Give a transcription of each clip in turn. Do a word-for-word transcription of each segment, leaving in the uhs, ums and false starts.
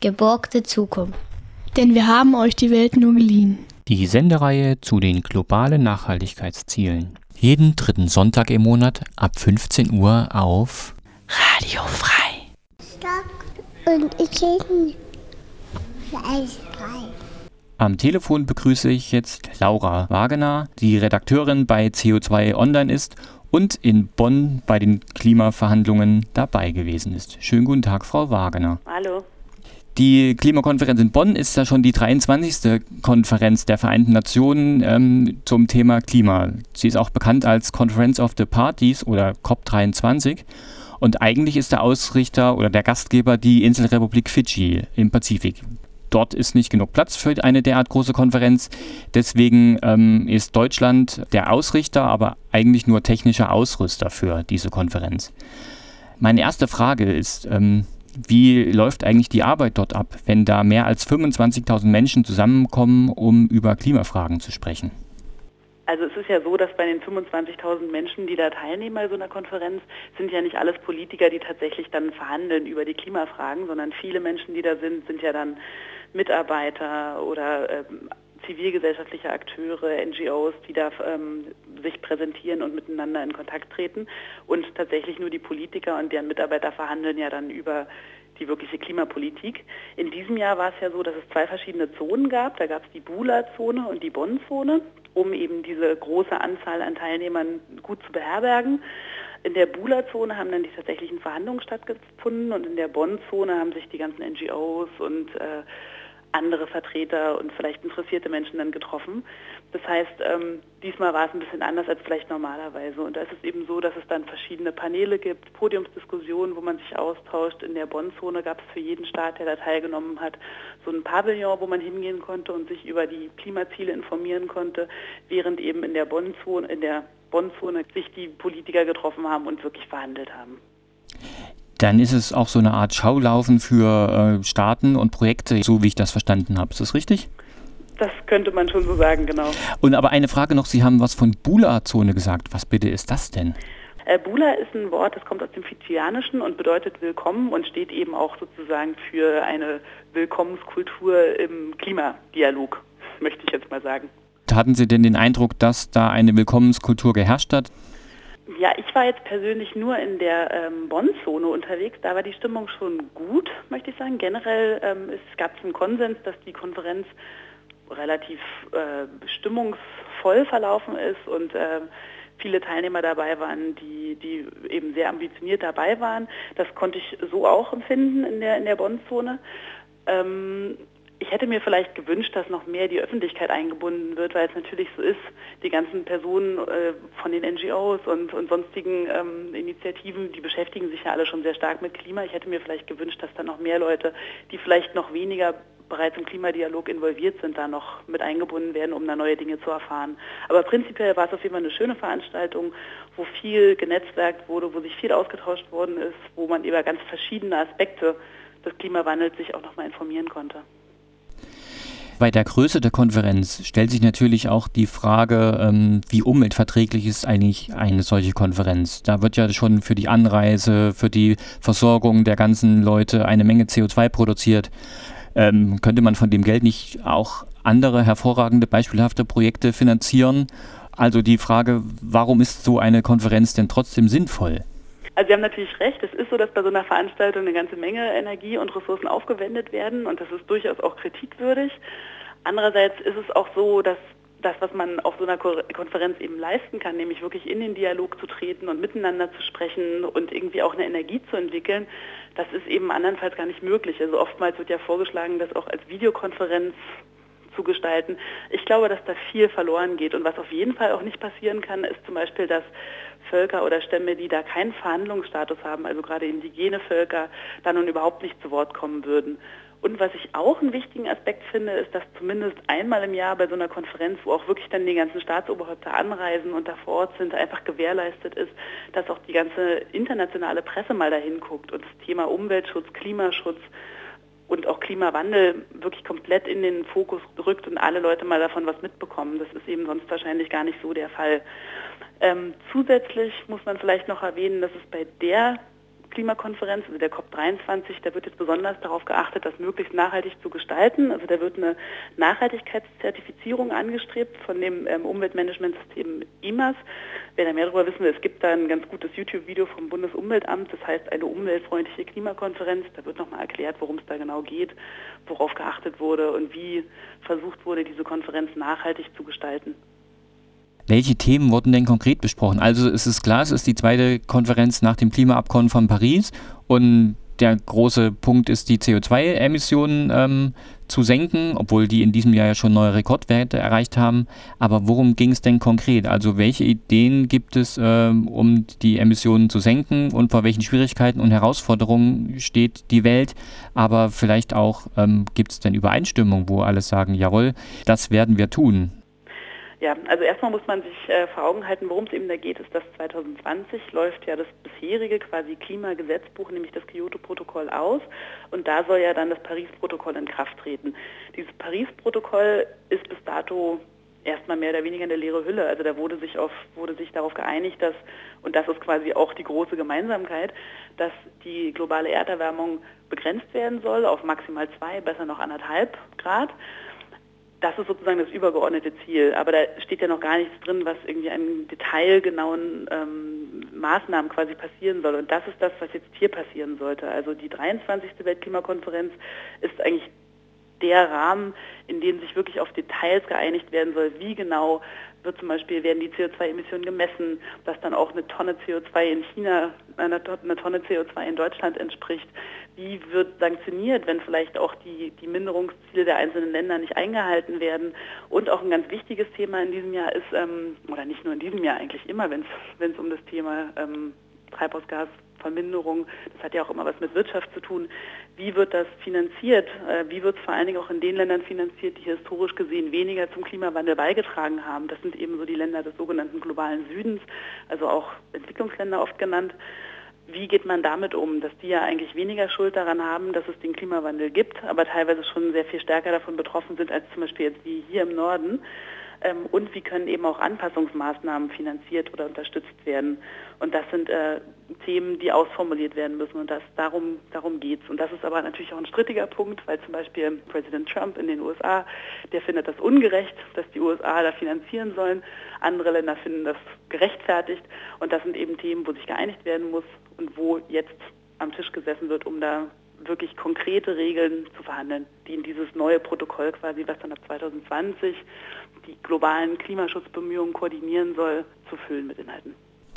geborgte Zukunft. Denn wir haben euch die Welt nur geliehen. Die Sendereihe zu den globalen Nachhaltigkeitszielen. Jeden dritten Sonntag im Monat ab fünfzehn Uhr auf Radio Frei. Stopp und ich rede frei. Am Telefon begrüße ich jetzt Laura Wagener, die Redakteurin bei C O zwei Online ist und in Bonn bei den Klimaverhandlungen dabei gewesen ist. Schönen guten Tag, Frau Wagener. Hallo. Die Klimakonferenz in Bonn ist ja schon die dreiundzwanzigste Konferenz der Vereinten Nationen ähm, zum Thema Klima. Sie ist auch bekannt als Conference of the Parties oder C O P dreiundzwanzig. Und eigentlich ist der Ausrichter oder der Gastgeber die Inselrepublik Fidschi im Pazifik. Dort ist nicht genug Platz für eine derart große Konferenz. Deswegen ähm, ist Deutschland der Ausrichter, aber eigentlich nur technischer Ausrüster für diese Konferenz. Meine erste Frage ist, ähm, wie läuft eigentlich die Arbeit dort ab, wenn da mehr als fünfundzwanzigtausend Menschen zusammenkommen, um über Klimafragen zu sprechen? Also es ist ja so, dass bei den fünfundzwanzigtausend Menschen, die da teilnehmen bei so einer Konferenz, sind ja nicht alles Politiker, die tatsächlich dann verhandeln über die Klimafragen, sondern viele Menschen, die da sind, sind ja dann Mitarbeiter oder ähm, zivilgesellschaftliche Akteure, N G Os, die da ähm, sich präsentieren und miteinander in Kontakt treten. Und tatsächlich nur die Politiker und deren Mitarbeiter verhandeln ja dann über die wirkliche Klimapolitik. In diesem Jahr war es ja so, dass es zwei verschiedene Zonen gab. Da gab es die Bula-Zone und die Bonn-Zone, um eben diese große Anzahl an Teilnehmern gut zu beherbergen. In der Bula-Zone haben dann die tatsächlichen Verhandlungen stattgefunden und in der Bonn-Zone haben sich die ganzen N G Os und äh, andere Vertreter und vielleicht interessierte Menschen dann getroffen. Das heißt, ähm, diesmal war es ein bisschen anders als vielleicht normalerweise. Und da ist es eben so, dass es dann verschiedene Paneele gibt, Podiumsdiskussionen, wo man sich austauscht. In der Bonn-Zone gab es für jeden Staat, der da teilgenommen hat, so ein Pavillon, wo man hingehen konnte und sich über die Klimaziele informieren konnte, während eben in der Bonn-Zone, in der Bonn-Zone sich die Politiker getroffen haben und wirklich verhandelt haben. Dann ist es auch so eine Art Schaulaufen für äh, Staaten und Projekte, so wie ich das verstanden habe. Ist das richtig? Das könnte man schon so sagen, genau. Und aber eine Frage noch, Sie haben was von Bula-Zone gesagt. Was bitte ist das denn? Äh, Bula ist ein Wort, das kommt aus dem Fidschianischen und bedeutet willkommen und steht eben auch sozusagen für eine Willkommenskultur im Klimadialog, möchte ich jetzt mal sagen. Hatten Sie denn den Eindruck, dass da eine Willkommenskultur geherrscht hat? Ja, ich war jetzt persönlich nur in der ähm, Bonn-Zone unterwegs. Da war die Stimmung schon gut, möchte ich sagen. Generell ähm, es gab es einen Konsens, dass die Konferenz relativ äh, stimmungsvoll verlaufen ist und äh, viele Teilnehmer dabei waren, die, die eben sehr ambitioniert dabei waren. Das konnte ich so auch empfinden in der, in der Bonn-Zone. Ähm, Ich hätte mir vielleicht gewünscht, dass noch mehr die Öffentlichkeit eingebunden wird, weil es natürlich so ist, die ganzen Personen äh, von den N G Os und, und sonstigen ähm, Initiativen, die beschäftigen sich ja alle schon sehr stark mit Klima. Ich hätte mir vielleicht gewünscht, dass da noch mehr Leute, die vielleicht noch weniger bereits im Klimadialog involviert sind, da noch mit eingebunden werden, um da neue Dinge zu erfahren. Aber prinzipiell war es auf jeden Fall eine schöne Veranstaltung, wo viel genetzwerkt wurde, wo sich viel ausgetauscht worden ist, wo man über ganz verschiedene Aspekte des Klimawandels sich auch nochmal informieren konnte. Bei der Größe der Konferenz stellt sich natürlich auch die Frage, ähm, wie umweltverträglich ist eigentlich eine solche Konferenz. Da wird ja schon für die Anreise, für die Versorgung der ganzen Leute eine Menge C O zwei produziert. Ähm, könnte man von dem Geld nicht auch andere hervorragende, beispielhafte Projekte finanzieren? Also die Frage, warum ist so eine Konferenz denn trotzdem sinnvoll? Also Sie haben natürlich recht, es ist so, dass bei so einer Veranstaltung eine ganze Menge Energie und Ressourcen aufgewendet werden und das ist durchaus auch kritikwürdig. Andererseits ist es auch so, dass das, was man auf so einer Konferenz eben leisten kann, nämlich wirklich in den Dialog zu treten und miteinander zu sprechen und irgendwie auch eine Energie zu entwickeln, das ist eben andernfalls gar nicht möglich. Also oftmals wird ja vorgeschlagen, das auch als Videokonferenz zu gestalten. Ich glaube, dass da viel verloren geht und was auf jeden Fall auch nicht passieren kann, ist zum Beispiel, dass Völker oder Stämme, die da keinen Verhandlungsstatus haben, also gerade indigene Völker, da nun überhaupt nicht zu Wort kommen würden. Und was ich auch einen wichtigen Aspekt finde, ist, dass zumindest einmal im Jahr bei so einer Konferenz, wo auch wirklich dann die ganzen Staatsoberhäupter anreisen und da vor Ort sind, einfach gewährleistet ist, dass auch die ganze internationale Presse mal dahin guckt und das Thema Umweltschutz, Klimaschutz und auch Klimawandel wirklich komplett in den Fokus rückt und alle Leute mal davon was mitbekommen. Das ist eben sonst wahrscheinlich gar nicht so der Fall. Ähm, zusätzlich muss man vielleicht noch erwähnen, dass es bei der Klimakonferenz, also der COP dreiundzwanzig, da wird jetzt besonders darauf geachtet, das möglichst nachhaltig zu gestalten. Also da wird eine Nachhaltigkeitszertifizierung angestrebt von dem ähm, Umweltmanagementsystem I M A S. Wer da mehr darüber wissen will, es gibt da ein ganz gutes YouTube-Video vom Bundesumweltamt, das heißt eine umweltfreundliche Klimakonferenz. Da wird nochmal erklärt, worum es da genau geht, worauf geachtet wurde und wie versucht wurde, diese Konferenz nachhaltig zu gestalten. Welche Themen wurden denn konkret besprochen? Also es ist klar, es ist die zweite Konferenz nach dem Klimaabkommen von Paris und der große Punkt ist, die C O zwei Emissionen ähm, zu senken, obwohl die in diesem Jahr ja schon neue Rekordwerte erreicht haben. Aber worum ging es denn konkret? Also welche Ideen gibt es, ähm, um die Emissionen zu senken und vor welchen Schwierigkeiten und Herausforderungen steht die Welt? Aber vielleicht auch, ähm, gibt es denn Übereinstimmung, wo alle sagen, jawohl, das werden wir tun? Ja, also erstmal muss man sich äh, vor Augen halten, worum es eben da geht, ist, dass zwanzig zwanzig läuft ja das bisherige quasi Klimagesetzbuch, nämlich das Kyoto-Protokoll aus und da soll ja dann das Paris-Protokoll in Kraft treten. Dieses Paris-Protokoll ist bis dato erstmal mehr oder weniger eine leere Hülle, also da wurde sich auf, wurde sich darauf geeinigt, dass, und das ist quasi auch die große Gemeinsamkeit, dass die globale Erderwärmung begrenzt werden soll auf maximal zwei, besser noch anderthalb Grad. Das ist sozusagen das übergeordnete Ziel, aber da steht ja noch gar nichts drin, was irgendwie an detailgenauen ähm, Maßnahmen quasi passieren soll. Und das ist das, was jetzt hier passieren sollte. Also die dreiundzwanzigste Weltklimakonferenz ist eigentlich der Rahmen, in dem sich wirklich auf Details geeinigt werden soll, wie genau wird zum Beispiel, werden die C O zwei Emissionen gemessen, dass dann auch eine Tonne C O zwei in China, eine Tonne C O zwei in Deutschland entspricht. Wie wird sanktioniert, wenn vielleicht auch die, die Minderungsziele der einzelnen Länder nicht eingehalten werden? Und auch ein ganz wichtiges Thema in diesem Jahr ist, ähm, oder nicht nur in diesem Jahr, eigentlich immer, wenn es um das Thema ähm, Treibhausgasverminderung, das hat ja auch immer was mit Wirtschaft zu tun, wie wird das finanziert? Äh, wie wird es vor allen Dingen auch in den Ländern finanziert, die historisch gesehen weniger zum Klimawandel beigetragen haben? Das sind eben so die Länder des sogenannten globalen Südens, also auch Entwicklungsländer oft genannt. Wie geht man damit um, dass die ja eigentlich weniger Schuld daran haben, dass es den Klimawandel gibt, aber teilweise schon sehr viel stärker davon betroffen sind als zum Beispiel jetzt wie hier im Norden? Ähm, und wie können eben auch Anpassungsmaßnahmen finanziert oder unterstützt werden? Und das sind äh, Themen, die ausformuliert werden müssen und das, darum, darum geht es. Und das ist aber natürlich auch ein strittiger Punkt, weil zum Beispiel Präsident Trump in den U S A, der findet das ungerecht, dass die U S A da finanzieren sollen. Andere Länder finden das gerechtfertigt. Und das sind eben Themen, wo sich geeinigt werden muss und wo jetzt am Tisch gesessen wird, um da wirklich konkrete Regeln zu verhandeln, die in dieses neue Protokoll quasi, was dann ab zwanzig zwanzig die globalen Klimaschutzbemühungen koordinieren soll, zu füllen mit Inhalten.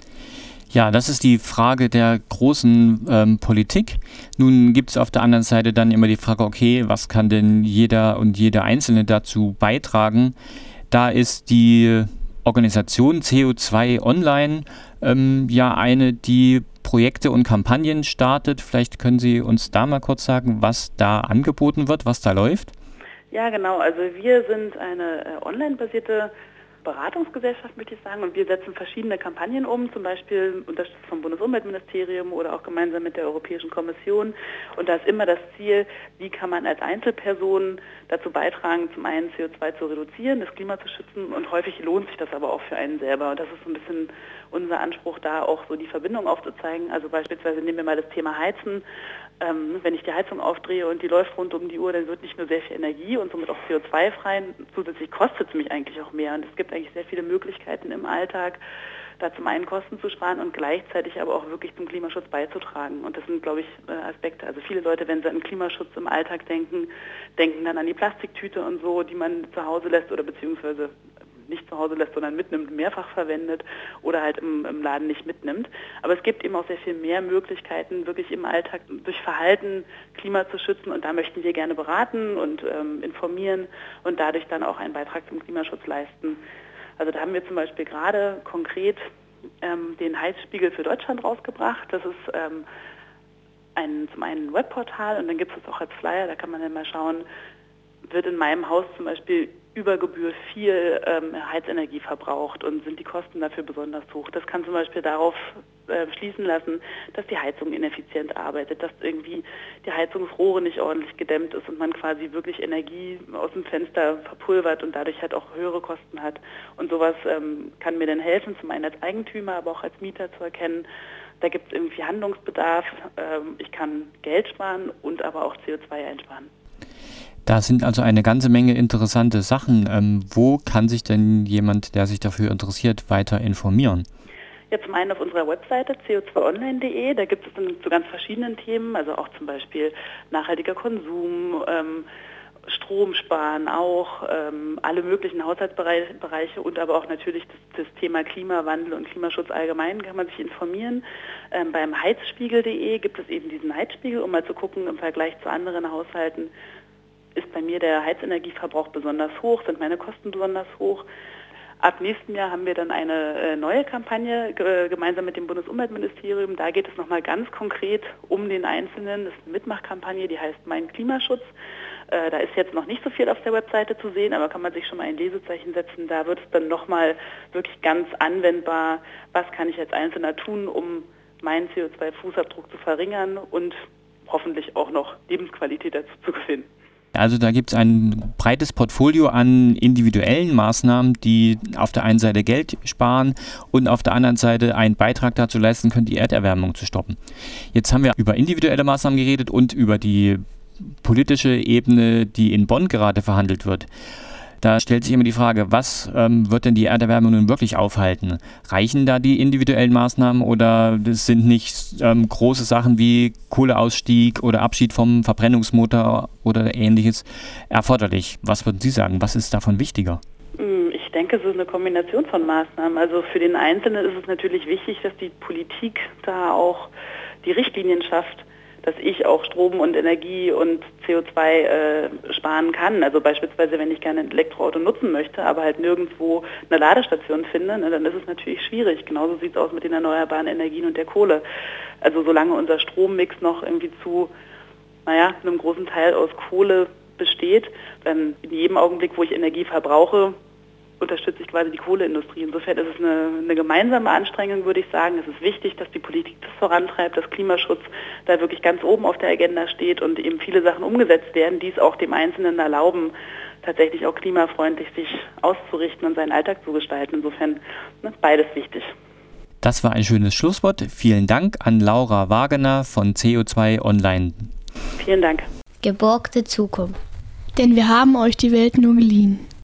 Ja, das ist die Frage der großen ähm, Politik. Nun gibt es auf der anderen Seite dann immer die Frage, okay, was kann denn jeder und jede Einzelne dazu beitragen? Da ist die Organisation C O zwei Online ähm, ja eine, die Projekte und Kampagnen startet. Vielleicht können Sie uns da mal kurz sagen, was da angeboten wird, was da läuft? Ja, genau. Also wir sind eine äh, online-basierte Beratungsgesellschaft, möchte ich sagen, und wir setzen verschiedene Kampagnen um, zum Beispiel unterstützt vom Bundesumweltministerium oder auch gemeinsam mit der Europäischen Kommission. Und da ist immer das Ziel, wie kann man als Einzelperson dazu beitragen, zum einen C O zwei zu reduzieren, das Klima zu schützen, und häufig lohnt sich das aber auch für einen selber. Und das ist so ein bisschen unser Anspruch, da auch so die Verbindung aufzuzeigen. Also beispielsweise nehmen wir mal das Thema Heizen. Ähm, wenn ich die Heizung aufdrehe und die läuft rund um die Uhr, dann wird nicht nur sehr viel Energie und somit auch C O zwei frei, zusätzlich kostet es mich eigentlich auch mehr. Und es gibt eigentlich sehr viele Möglichkeiten im Alltag, da zum einen Kosten zu sparen und gleichzeitig aber auch wirklich zum Klimaschutz beizutragen. Und das sind, glaube ich, Aspekte. Also viele Leute, wenn sie an Klimaschutz im Alltag denken, denken dann an die Plastiktüte und so, die man zu Hause lässt oder beziehungsweise nicht zu Hause lässt, sondern mitnimmt, mehrfach verwendet oder halt im, im Laden nicht mitnimmt. Aber es gibt eben auch sehr viel mehr Möglichkeiten, wirklich im Alltag durch Verhalten Klima zu schützen, und da möchten wir gerne beraten und ähm, informieren und dadurch dann auch einen Beitrag zum Klimaschutz leisten. Also da haben wir zum Beispiel gerade konkret ähm, den Heizspiegel für Deutschland rausgebracht. Das ist ähm, ein, zum einen ein Webportal, und dann gibt es das auch als Flyer, da kann man dann mal schauen, wird in meinem Haus zum Beispiel über Gebühr viel ähm, Heizenergie verbraucht und sind die Kosten dafür besonders hoch. Das kann zum Beispiel darauf äh, schließen lassen, dass die Heizung ineffizient arbeitet, dass irgendwie die Heizungsrohre nicht ordentlich gedämmt ist und man quasi wirklich Energie aus dem Fenster verpulvert und dadurch halt auch höhere Kosten hat. Und sowas ähm, kann mir dann helfen, zum einen als Eigentümer, aber auch als Mieter zu erkennen, Da gibt es irgendwie Handlungsbedarf. Ähm, ich kann Geld sparen und aber auch C O zwei einsparen. Da sind also eine ganze Menge interessante Sachen. Ähm, wo kann sich denn jemand, der sich dafür interessiert, weiter informieren? Ja, zum einen auf unserer Webseite C O zwei online punkt de, da gibt es dann zu ganz verschiedenen Themen, also auch zum Beispiel nachhaltiger Konsum, ähm, Strom sparen auch, ähm, alle möglichen Haushaltsbereiche und aber auch natürlich das, das Thema Klimawandel und Klimaschutz allgemein kann man sich informieren. Ähm, beim heizspiegel punkt de gibt es eben diesen Heizspiegel, um mal zu gucken, im Vergleich zu anderen Haushalten, ist bei mir der Heizenergieverbrauch besonders hoch, sind meine Kosten besonders hoch. Ab nächstem Jahr haben wir dann eine äh, neue Kampagne äh, gemeinsam mit dem Bundesumweltministerium. Da geht es nochmal ganz konkret um den Einzelnen. Das ist eine Mitmachkampagne, die heißt Mein Klimaschutz. Äh, da ist jetzt noch nicht so viel auf der Webseite zu sehen, aber kann man sich schon mal ein Lesezeichen setzen. Da wird es dann nochmal wirklich ganz anwendbar, was kann ich als Einzelner tun, um meinen C O zwei Fußabdruck zu verringern und hoffentlich auch noch Lebensqualität dazu zu gewinnen. Also da gibt es ein breites Portfolio an individuellen Maßnahmen, die auf der einen Seite Geld sparen und auf der anderen Seite einen Beitrag dazu leisten können, die Erderwärmung zu stoppen. Jetzt haben wir über individuelle Maßnahmen geredet und über die politische Ebene, die in Bonn gerade verhandelt wird. Da stellt sich immer die Frage, was ähm, wird denn die Erderwärmung nun wirklich aufhalten? Reichen da die individuellen Maßnahmen oder das sind nicht ähm, große Sachen wie Kohleausstieg oder Abschied vom Verbrennungsmotor oder ähnliches erforderlich? Was würden Sie sagen? Was ist davon wichtiger? Ich denke, es ist eine Kombination von Maßnahmen. Also für den Einzelnen ist es natürlich wichtig, dass die Politik da auch die Richtlinien schafft, dass ich auch Strom und Energie und C O zwei äh, sparen kann. Also beispielsweise, wenn ich gerne ein Elektroauto nutzen möchte, aber halt nirgendwo eine Ladestation finde, ne, dann ist es natürlich schwierig. Genauso sieht es aus mit den erneuerbaren Energien und der Kohle. Also solange unser Strommix noch irgendwie zu, naja, einem großen Teil aus Kohle besteht, dann in jedem Augenblick, wo ich Energie verbrauche, unterstütze ich quasi die Kohleindustrie. Insofern ist es eine, eine gemeinsame Anstrengung, würde ich sagen. Es ist wichtig, dass die Politik das vorantreibt, dass Klimaschutz da wirklich ganz oben auf der Agenda steht und eben viele Sachen umgesetzt werden, die es auch dem Einzelnen erlauben, tatsächlich auch klimafreundlich sich auszurichten und seinen Alltag zu gestalten. Insofern ne, beides wichtig. Das war ein schönes Schlusswort. Vielen Dank an Laura Wagener von C O zwei online. Vielen Dank. Geborgte Zukunft. Denn wir haben euch die Welt nur geliehen.